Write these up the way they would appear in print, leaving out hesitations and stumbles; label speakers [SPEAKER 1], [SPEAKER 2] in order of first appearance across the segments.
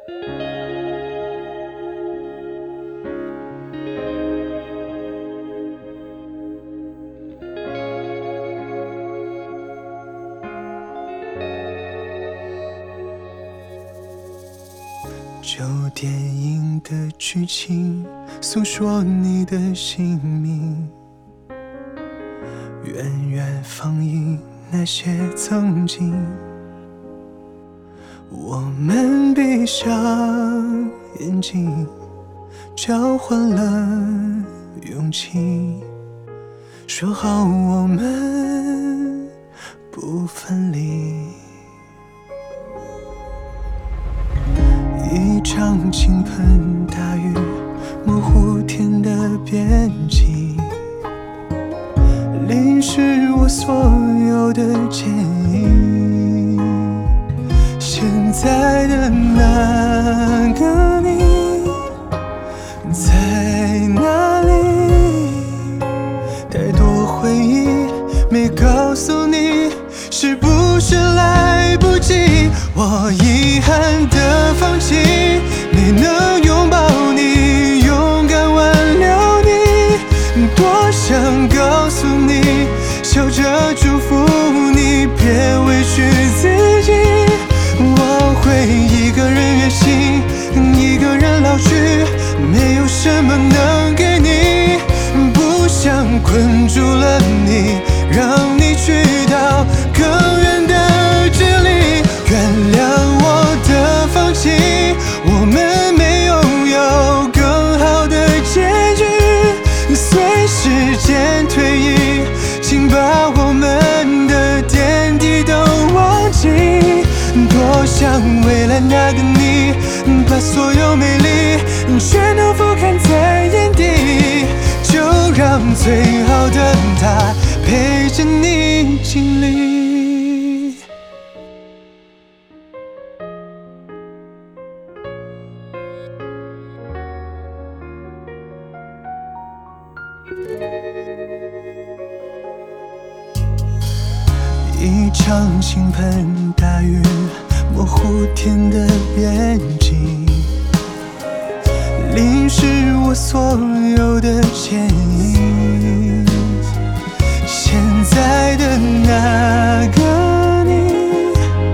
[SPEAKER 1] 旧电影的剧情，诉说你的姓名，远远放映那些曾经。我们闭上眼睛，交换了勇气，说好我们不分离。一场倾盆大雨，模糊天的边际，淋湿我所有的建议。现在的那个你在哪里？太多回忆没告诉你，是不是来不及？我遗憾的放弃，没能拥抱你，勇敢挽留你。多想告诉你，笑着祝福你，别委屈自己。我会一个人远行，一个人老去，没有什么能给你。不想困住了你，让你去到更远的距离。原谅我的放弃，我们没拥有更好的结局。随时间推移，请把我们的点滴都忘记。多想未来那个你，把所有美丽全都俯瞰在眼底，就让最好的他陪着你经历。一场倾盆大雨，模糊天的边际，淋湿我所有的建议。现在的那个你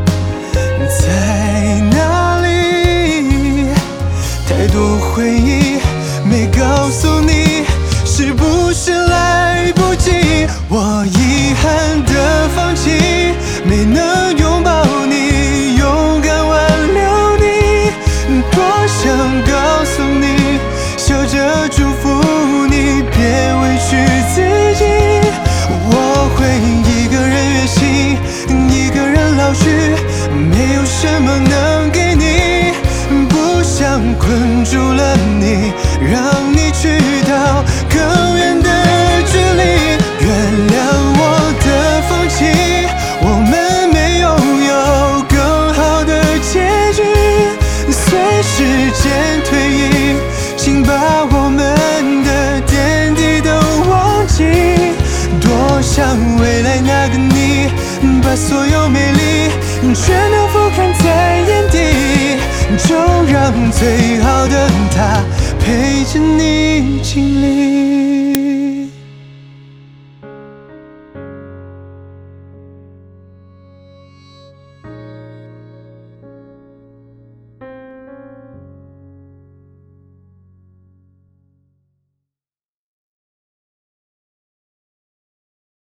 [SPEAKER 1] 在哪里？太多回忆没告诉你，是不是来不及？我遗憾的放弃，没能拥抱你，勇敢挽留你。多想告诉你，笑着祝福你，别委屈自己。我会一个人远行，一个人老去，没有什么能给你。不想困住了你，让你去到更远的距离。原谅我的放弃，我们没拥有更好的结局。随时间推移，请把我们的点滴都忘记。多想未来那个你，把所有美丽全都俯瞰在眼底，就让最好的他陪着你经历。